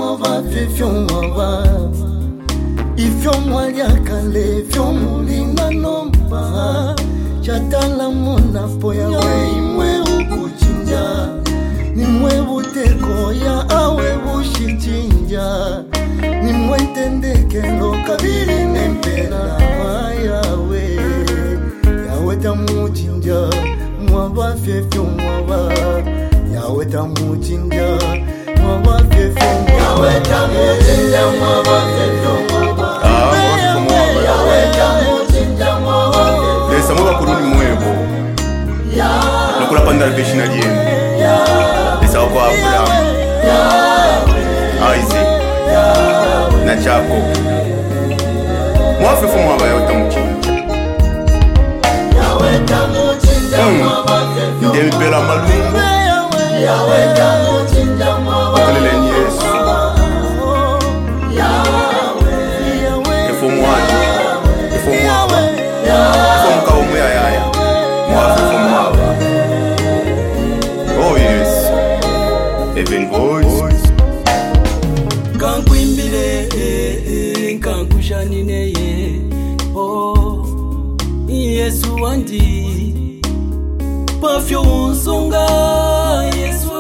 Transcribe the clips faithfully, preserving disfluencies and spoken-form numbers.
mwava fefyo mwava ifyo mwalia kale fyo mulina nomba chatala mona poya we imwe ukuchinja nimwe buteko ya awe bushichinja nimwe tendekelo kabiri nempera yawe yawe tamuchinja mwava fefyo mwava yawe tamuchinja mwava fefyo yawe tamuchinja mwava fefyo mwava yawe tamuchinja mwava fefyo lesa mwava kuruni mwebo nukula pandala peshina jenu lesa wako Abraham Isaac na Jacob mwava fefyo mwava yawe tamuchinja yawe tamuchinja mwava fefyo ndemi pela malungu yawe tamuchinja mwava wakaleleni Yesu yawe efo mwani efo mwava efo mkawo mwaya yaya mwava efo mwava oh yes Heaven voice kankwimbile kankushanineye oh Yesu wandi pafyo unsonga Yesu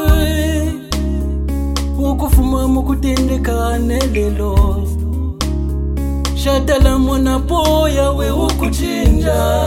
ukufuma mukutendeka nelelo shatala mwana poya we ukuchinja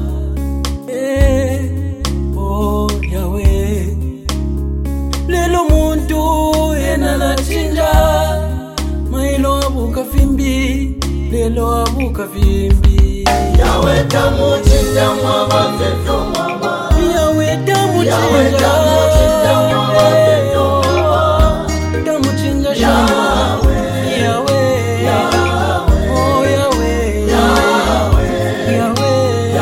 eh oh yawe lelo muntu enala chinja mailo abuka fimbi lelo abuka fimbi yawe tamuchinja mwava fefyo mwava yawe tamuchinja yawe tamuchinja mwava fefyo mwava tamuchinja yawe yawe oh yawe yawe yawe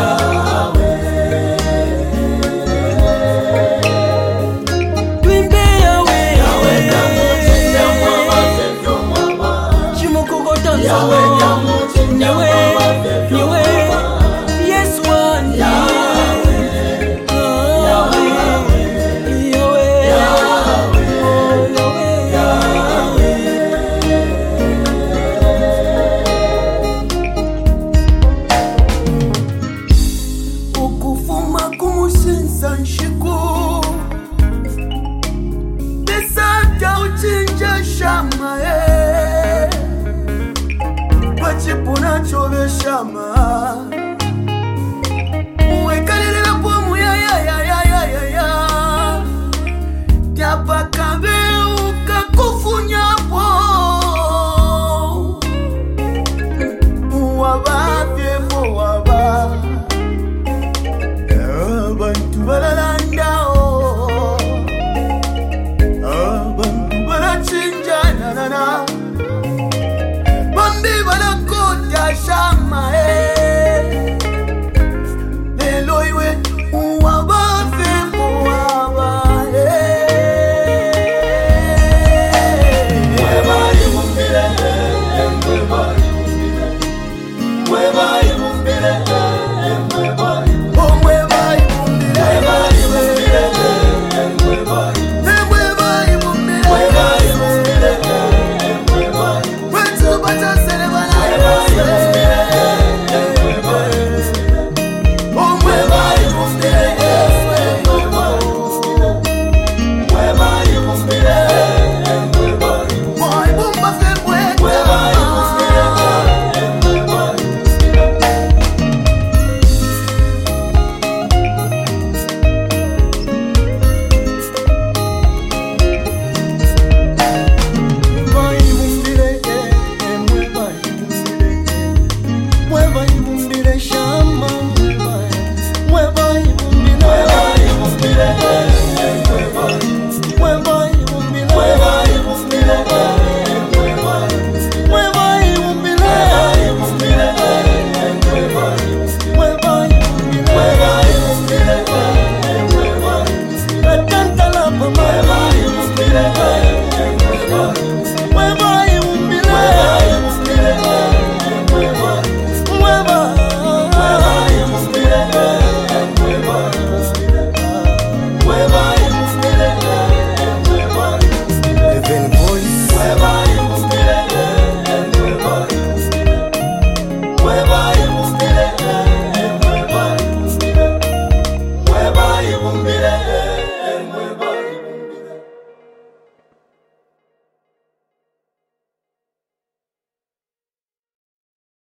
twimbe yawe yawe tamuchinja mwava fefyo mwava chimukogota yawe tamuchinja mwava fefyo yawe Yesu wandi yawe yawe yawe ukufuma kumushinsa nshiku besata uchinja shama eh wachipuna chove shama